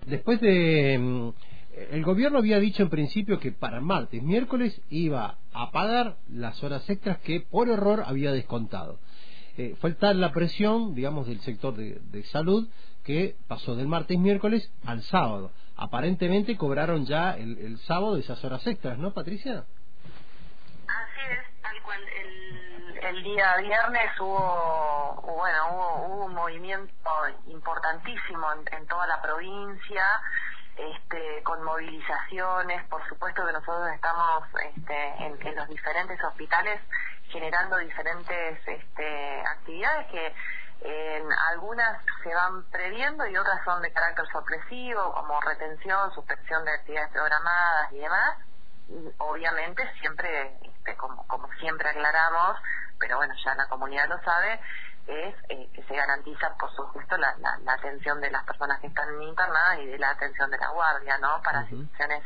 después de... el gobierno había dicho en principio que para martes, miércoles iba a pagar las horas extras que por error había descontado. Fue tal la presión, digamos, del sector de salud, que pasó del martes miércoles al sábado. Aparentemente cobraron ya el sábado esas horas extras, ¿no, Patricia? Así es, tal cual. El día viernes hubo un movimiento importantísimo en toda la provincia, con movilizaciones. Por supuesto que nosotros estamos en los diferentes hospitales generando diferentes actividades que algunas se van previendo y otras son de carácter sorpresivo, como retención, suspensión de actividades programadas y demás. Y obviamente siempre, como siempre aclaramos, pero bueno, ya la comunidad lo sabe, es que se garantiza, por supuesto, la atención de las personas que están internadas y de la atención de la guardia, ¿no? Para situaciones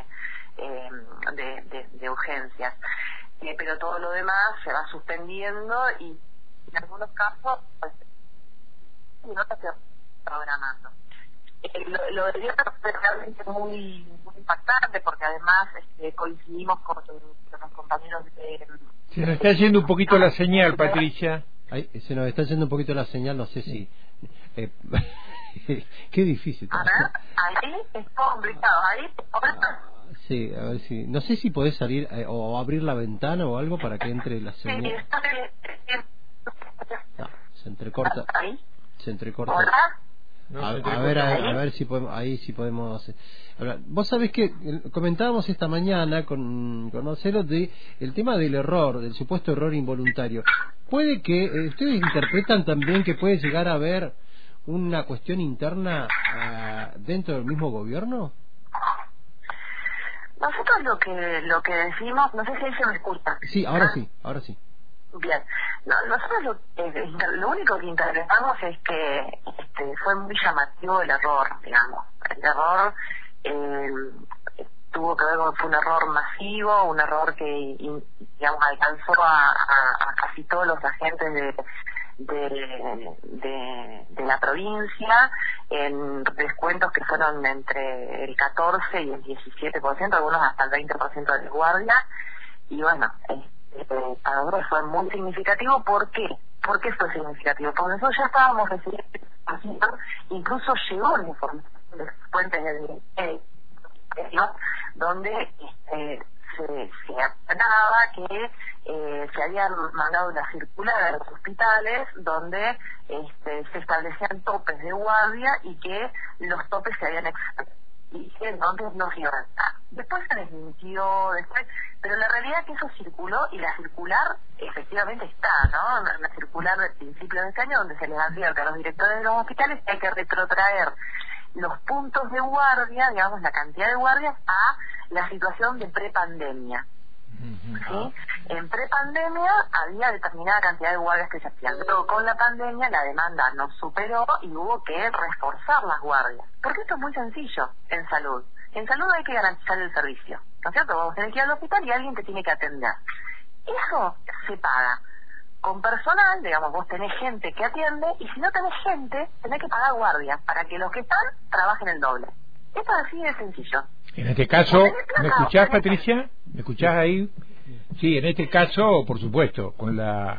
de urgencias. Pero todo lo demás se va suspendiendo y en algunos casos pues, no se está programando. Lo del viernes fue realmente muy impactante porque además coincidimos con los compañeros de... Se nos está yendo un poquito la señal, Patricia. Ay, se nos está yendo un poquito la señal, no sé si... qué difícil. A ver, ahí es complicado, ahí... Sí, a ver si... No sé si podés salir o abrir la ventana o algo para que entre la señal. No, se entrecorta. ¿Ahí? Se entrecorta. ¿Hola? No, a ver si podemos, ahí sí podemos hablar. Vos sabés que comentábamos esta mañana con Marcelo de el tema del error, del supuesto error involuntario. ¿Puede que ustedes interpretan también que puede llegar a haber una cuestión interna dentro del mismo gobierno? Nosotros lo que decimos, no sé si ahí se me escucha. Sí, ahora sí. Bien, nosotros lo único que interpretamos es que fue muy llamativo el error, digamos. El error tuvo que ver con, fue un error masivo, un error que, digamos, alcanzó a casi todos los agentes de la provincia, en descuentos que fueron entre el 14 y el 17%, algunos hasta el 20% de guardia, y bueno, para nosotros fue muy significativo. ¿Por qué? ¿Por qué fue significativo? Porque nosotros ya estábamos recibiendo información, incluso llegó la información de las fuentes del ministerio, donde se aclaraba que se habían mandado una circular a los hospitales donde se establecían topes de guardia y que los topes se habían excedido y que entonces no se iban a dar. Después se desmintió, pero la realidad es que eso circuló y la circular efectivamente está, ¿no? La circular del principio de este año donde se les advierte a los directores de los hospitales que hay que retrotraer los puntos de guardia, digamos, la cantidad de guardias a la situación de prepandemia. ¿Sí? En prepandemia había determinada cantidad de guardias que se hacían, pero con la pandemia la demanda nos superó y hubo que reforzar las guardias. Porque esto es muy sencillo en salud. En salud hay que garantizar el servicio, ¿no es cierto? Vos tenés que ir al hospital y alguien te tiene que atender. Eso se paga con personal, digamos, vos tenés gente que atiende y si no tenés gente, tenés que pagar guardias para que los que están trabajen el doble. Esto es así de sencillo. En este caso, ¿me escuchás, Patricia? ¿Me escuchás ahí? Sí, en este caso, por supuesto, con la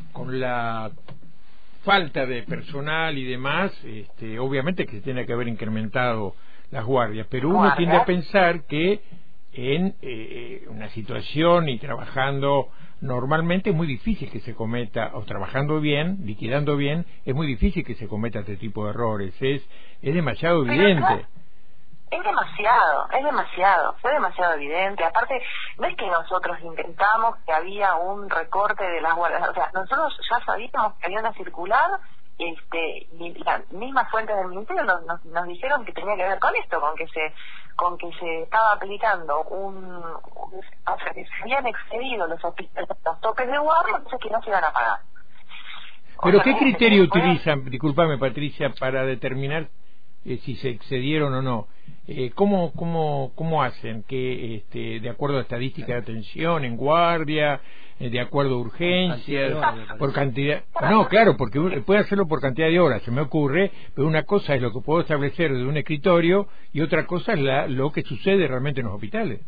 falta de personal y demás, obviamente que se tiene que haber incrementado las guardias, pero uno tiende a pensar que en una situación y trabajando normalmente es muy difícil que se cometa, o trabajando bien, liquidando bien, es muy difícil que se cometa este tipo de errores, es demasiado evidente. Es demasiado, fue demasiado evidente. Aparte, no es que nosotros intentamos que había un recorte de las guardias, o sea, nosotros ya sabíamos que había una circular, y las mismas fuentes del ministerio nos dijeron que tenía que ver con esto, con que se estaba aplicando o sea, que se habían excedido los topes de guardia, entonces que no se iban a pagar. ¿Pero qué criterio utilizan, discúlpame Patricia, para determinar si se excedieron o no? ¿Cómo hacen? Que de acuerdo a estadística de atención, en guardia, de acuerdo a urgencias, por cantidad... No, claro, porque puede hacerlo por cantidad de horas, se me ocurre, pero una cosa es lo que puedo establecer de un escritorio y otra cosa es lo que sucede realmente en los hospitales.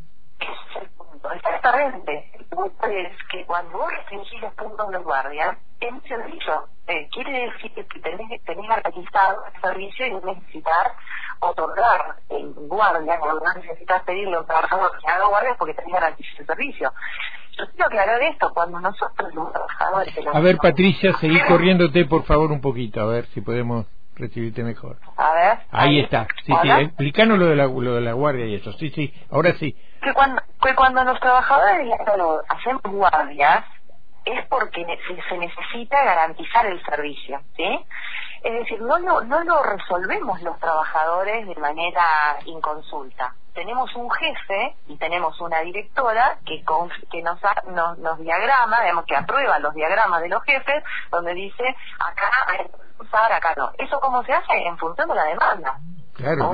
Exactamente. El punto es que cuando vos restringís los puntos de guardia, es muy sencillo. Quiere decir que tenés garantizado el servicio y necesitar otorgar en guardia, no necesitas pedirle a un trabajador que haga guardia porque tenés garantizado el servicio. Yo quiero aclarar esto, cuando nosotros los trabajadores... A ver, Patricia, seguí corriéndote por favor un poquito, a ver si podemos recibirte mejor. A ver. Ahí está. Sí, sí, explícanos lo de la guardia y eso. Sí, ahora sí. Que cuando los trabajadores de la salud hacemos guardias es porque se necesita garantizar el servicio, ¿sí? Es decir, no lo resolvemos los trabajadores de manera inconsulta. Tenemos un jefe y tenemos una directora que nos diagrama, digamos, que aprueba los diagramas de los jefes, donde dice, acá hay que usar, acá no. ¿Eso cómo se hace? En función de la demanda. Claro.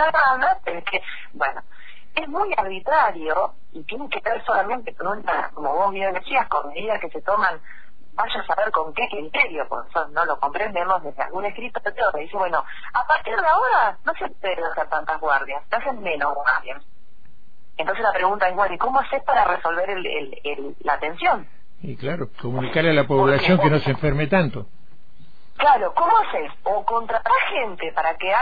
Bueno, es muy arbitrario y tiene que ver solamente con una, como vos bien decías, con medidas que se toman, vaya a saber con qué criterio, porque eso no lo comprendemos desde algún escrito que dice, bueno, a partir de ahora no se pueden hacer tantas guardias, se hacen menos guardias. Entonces la pregunta es, bueno, ¿y cómo haces para resolver la atención? Y claro, comunicarle a la población que no se enferme tanto. Claro, ¿cómo haces? O contratar gente para que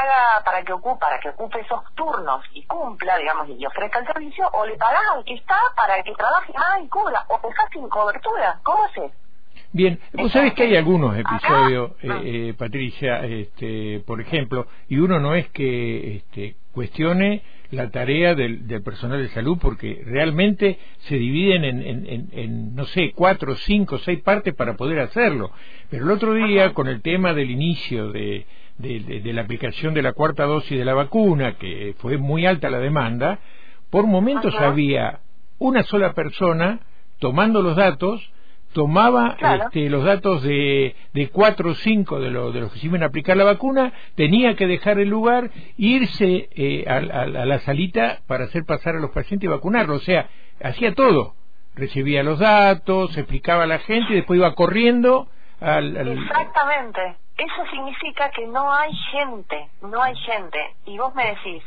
ocupe esos turnos y cumpla, digamos, y ofrezca el servicio, o le pagás al que está para que trabaje más y cubra, o dejás sin cobertura. ¿Cómo haces? Bien, vos sabés que hay algunos episodios, Patricia, por ejemplo, y uno no es que cuestione la tarea del personal de salud, porque realmente se dividen en no sé, 4, 5, 6 partes para poder hacerlo. Pero el otro día, con el tema del inicio de la aplicación de la 4ª dosis de la vacuna, que fue muy alta la demanda, por momentos había una sola persona tomando los datos, tomaba los datos de 4 o 5 de los que se iban a aplicar la vacuna, tenía que dejar el lugar, irse a la salita para hacer pasar a los pacientes y vacunarlos. O sea, hacía todo, recibía los datos, explicaba a la gente y después iba corriendo Exactamente, eso significa que no hay gente, y vos me decís,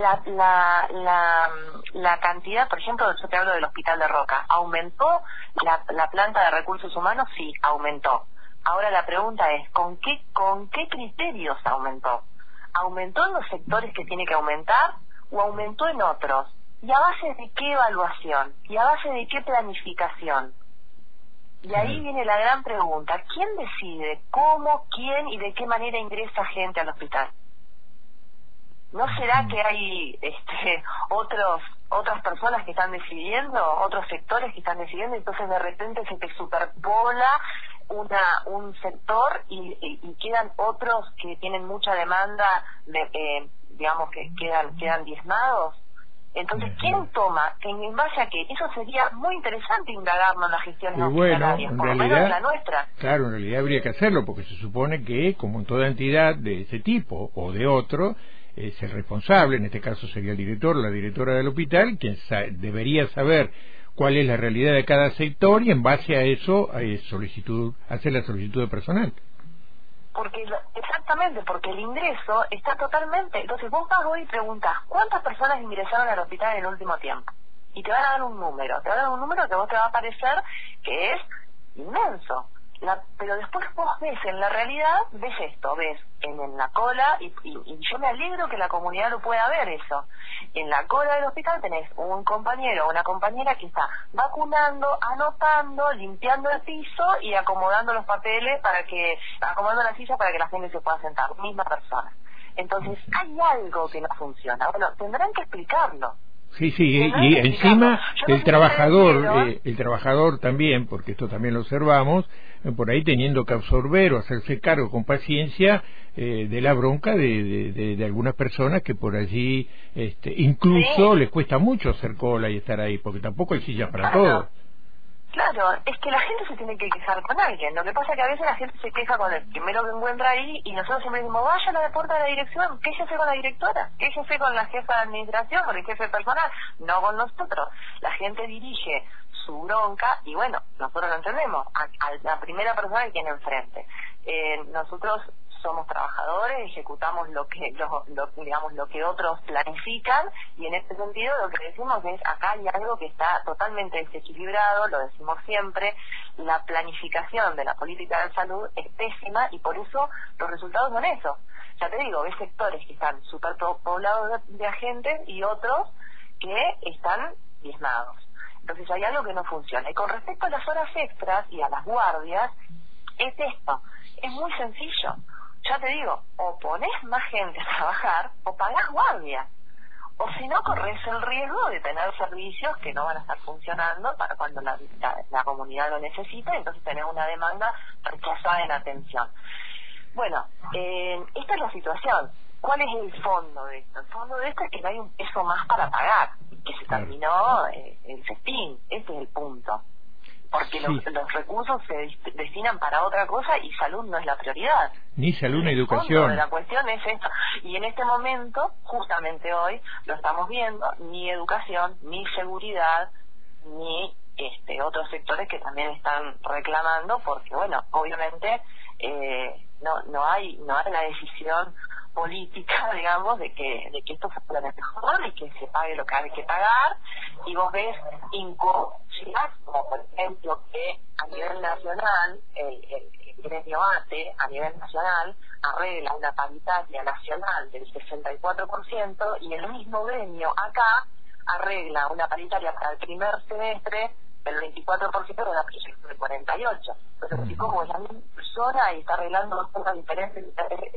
la cantidad, por ejemplo, yo te hablo del Hospital de Roca, ¿aumentó la planta de recursos humanos? Sí, aumentó. Ahora la pregunta es, ¿con qué criterios aumentó? ¿Aumentó en los sectores que tiene que aumentar o aumentó en otros? ¿Y a base de qué evaluación? ¿Y a base de qué planificación? Y ahí viene la gran pregunta, ¿quién decide cómo, quién y de qué manera ingresa gente al hospital? ¿No será que hay otras personas que están decidiendo, otros sectores que están decidiendo, entonces de repente se te superpola un sector y quedan otros que tienen mucha demanda, digamos que quedan diezmados? Entonces, ¿quién toma? ¿En base a qué? Eso sería muy interesante indagarlo en las gestiones hospitalarias, por lo menos en la nuestra. Claro, en realidad habría que hacerlo, porque se supone que, como en toda entidad de ese tipo o de otro, es el responsable, en este caso sería el director, la directora del hospital, quien debería saber cuál es la realidad de cada sector y en base a eso hacer la solicitud de personal. Exactamente, porque el ingreso está totalmente... Entonces vos vas hoy y preguntás, ¿cuántas personas ingresaron al hospital en el último tiempo? Y te van a dar un número, que a vos te va a parecer que es inmenso. Pero después vos ves en la realidad, ves en la cola, y yo me alegro que la comunidad lo pueda ver eso. En la cola del hospital tenés un compañero o una compañera que está vacunando, anotando, limpiando el piso y acomodando los papeles acomodando la silla para que la gente se pueda sentar, misma persona. Entonces hay algo que no funciona. Bueno, tendrán que explicarlo. Sí, y encima el trabajador también, porque esto también lo observamos, por ahí teniendo que absorber o hacerse cargo con paciencia de la bronca de algunas personas que por allí incluso les cuesta mucho hacer cola y estar ahí, porque tampoco hay sillas para todos. Claro, es que la gente se tiene que quejar con alguien. Lo que pasa es que a veces la gente se queja con el primero que encuentra ahí y nosotros siempre decimos, vaya a la puerta de la dirección, quéjese con la directora, quéjese con la jefa de administración, con el jefe de personal, no con nosotros. La gente dirige su bronca y bueno, nosotros lo entendemos, a la primera persona que tiene enfrente. Nosotros somos trabajadores, ejecutamos lo que otros planifican y en este sentido lo que decimos es acá hay algo que está totalmente desequilibrado, lo decimos siempre, la planificación de la política de salud es pésima y por eso los resultados son esos. Ya te digo, ves sectores que están súper poblados de agentes y otros que están diezmados. Entonces hay algo que no funciona. Y con respecto a las horas extras y a las guardias, es esto, es muy sencillo. Ya te digo, o pones más gente a trabajar o pagás guardia. O si no, corres el riesgo de tener servicios que no van a estar funcionando para cuando la comunidad lo necesita, entonces tenés una demanda rechazada en atención. Bueno, esta es la situación. ¿Cuál es el fondo de esto? El fondo de esto es que no hay un peso más para pagar, que se terminó el festín, ese es el punto. Porque los recursos se destinan para otra cosa y salud no es la prioridad. Ni salud ni educación. El fondo de la cuestión es esto. Y en este momento, justamente hoy, lo estamos viendo, ni educación, ni seguridad, ni otros sectores que también están reclamando, porque bueno, obviamente no hay la decisión política, digamos, de que esto se pueda mejor y que se pague lo que hay que pagar, y vos ves incursiones, como por ejemplo que a nivel nacional, el gremio ATE, a nivel nacional, arregla una paritaria nacional del 64% y el mismo gremio acá arregla una paritaria para el primer semestre del 24% de una proyección del 48%. Entonces, así como es la misma persona y está arreglando dos cosas diferentes.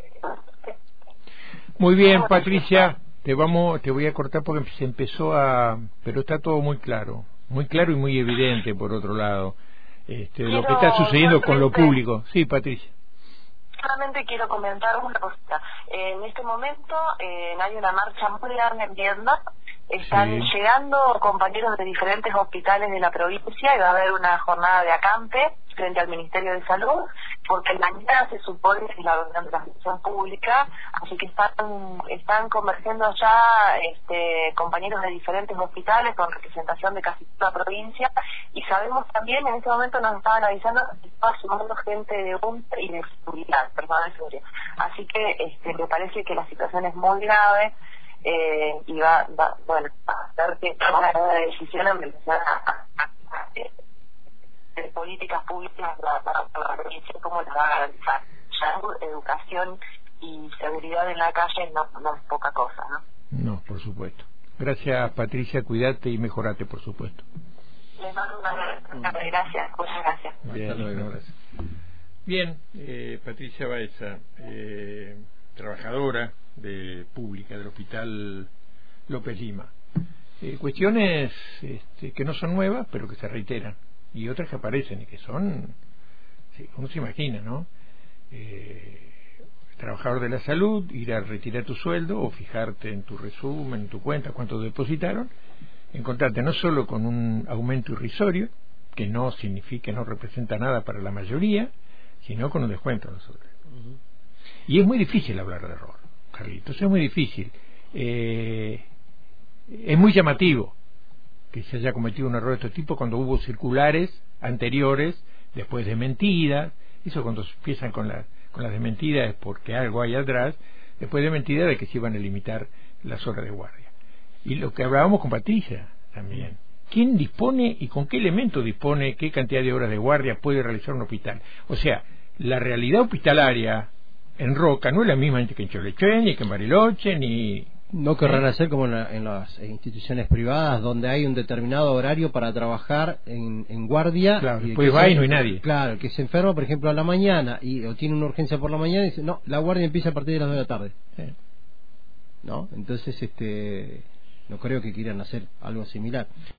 Muy bien, Patricia, te voy a cortar porque se empezó pero está todo muy claro y muy evidente por otro lado, lo que está sucediendo con lo público. Sí, Patricia. Solamente quiero comentar una cosita. En este momento hay una marcha muy grande en Vietnam. Están llegando compañeros de diferentes hospitales de la provincia y va a haber una jornada de acampe frente al Ministerio de Salud, porque mañana se supone que es la reunión de la función pública, así que están convergiendo ya compañeros de diferentes hospitales con representación de casi toda la provincia, y sabemos también, en este momento nos estaban avisando que estaba sumando gente de UNTE y de seguridad, personal de seguridad. Así que me parece que la situación es muy grave. Y va a hacer que tome la decisión en empezar a políticas públicas para la provincia, cómo las va a garantizar. Salud, educación y seguridad en la calle no es poca cosa, ¿no? No, por supuesto. Gracias, Patricia, cuídate y mejorate, por supuesto. Les mando una gracias, muchas gracias. Bien, Patricia Baeza, trabajadora pública del Hospital López Lima. Cuestiones que no son nuevas, pero que se reiteran, y otras que aparecen y que son, uno se imagina, ¿no? Trabajador de la salud, ir a retirar tu sueldo o fijarte en tu resumen, en tu cuenta, cuánto depositaron, encontrarte no solo con un aumento irrisorio, que no significa, no representa nada para la mayoría, sino con un descuento a nosotros. Y es muy difícil hablar de error, Carlitos, es muy difícil. Es muy llamativo que se haya cometido un error de este tipo cuando hubo circulares anteriores, después desmentidas. Eso cuando empiezan con las desmentidas es porque algo hay atrás, después desmentidas de que se iban a limitar las horas de guardia. Y lo que hablábamos con Patricia también, ¿quién dispone y con qué elemento dispone qué cantidad de horas de guardia puede realizar un hospital? O sea, la realidad hospitalaria en Roca no es la misma que en Cholechén, ni que en Bariloche, ni... No querrán hacer como en las instituciones privadas, donde hay un determinado horario para trabajar en guardia. Claro, después va y no hay nadie. Claro, el que se enferma, por ejemplo, a la mañana o tiene una urgencia por la mañana y dice, no, la guardia empieza a partir de las 2 de la tarde. Sí. ¿No? Entonces, no creo que quieran hacer algo similar.